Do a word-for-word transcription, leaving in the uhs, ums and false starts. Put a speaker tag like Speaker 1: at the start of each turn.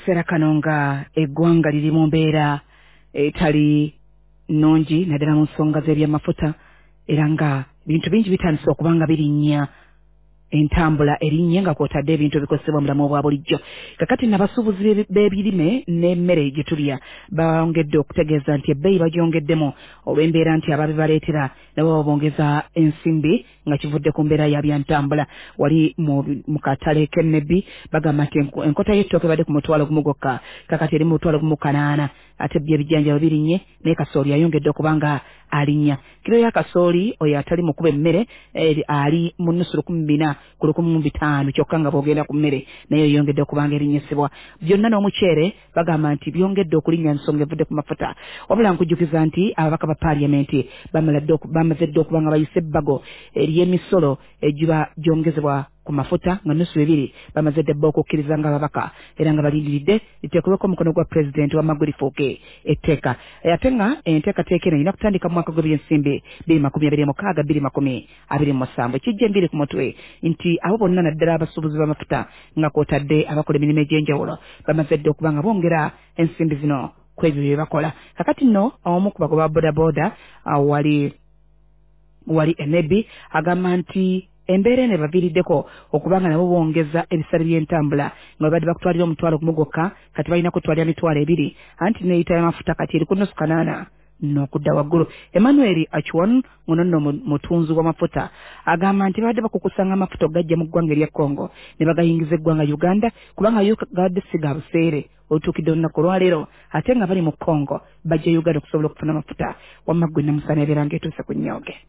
Speaker 1: Sera kanonga eggwanga liri mu mbeera etali nnungi naddala mu nsonga z'ebyamafuta era nga bintu bingi bitandise okubanga birinnya entambula erinnya nga kw'otadde ebintu ebikozesebwa mu bulamu obwa bulijjo. Kakati n'abasuubuzi b'ebirime n'emmere gye tulya bongedde okutegeeza nti ebbeeyi bagyongeddemu olw'embeera nti ababibaleetera nabo bongeza ensimbi nga kivudde ku mbeera ya byantambula. Wali mu katale k'Ennebbi bagamba nti enkota y'ettooke badde ku mutwalo gumu gwokka kakati eri mu mutwalo gumu kanaana ate bye ebijjanjalo birinnye naye kasooli ayongedde okubanga alinnya. Kiro ya kasooli oyo atali mu kuba emmere ali mu nnusu lukumi bina ku lukumi mu bitaano kyokka nga bw'ogenda ku mmere naye yongedde okubanga erinnyesebwa. Byonna n'omuceere bagamba nti byongedde okulinnya nsonga evudde ku mafuta. Wabula nkujjukiza nti ababaka ba paaliyamenti bamaze dde okuba nga bayise ebbago ery'emisolo egiba gyongezebwa ku mafuta nga nnusu bibiri bamaze dde bba okukkiriza nga ababaka era nga balindiridde liteekebweko omukono gwa pulezidenti wa maggwe lifuuke etteeka. Ate nga enteekateeka eno erina kutandika mu mwaka gw'ebyensimbi bbiri makumi abiri mukaaga bbiri makumi abiri musanvu. Ekijja embiri ku mutwe nti abo bonna naddala abasuubuzi b'amafuta nga kw'otadde abakola emirimu egy'enjawulo bamaze dde okuba nga bongera ensimbi zino ku ebyo bye bakola. Kakati nno omu ku bagoba bodaboda wali wali Ennebbi agamba nti embeera eno ebaviiriddeko okubanga nabo bongeza ebisale by'entambula nga babadde bakutwalira omutwalo gumu gwokka kati balina kutwalira mitwalo ebiri anti neeyita y'amafuta kati eri ku nnusu kanaana n'okudda waggulu. Emmanuel Achwan ngono nno mutunzi w'amafuta agamba nti babadde bakukusanga amafuta ogajja mu ggwanga erya Congo ne bagayingiza eggwanga Uganda kubanga yo gabadde si ga buseere olutuukidde olunaku olwaleero ate nga bali mu Congo bajja Uganda okusobola okufuna amafuta wamma ggwe Namusana ebeera ng'etuuse ku nnyooge.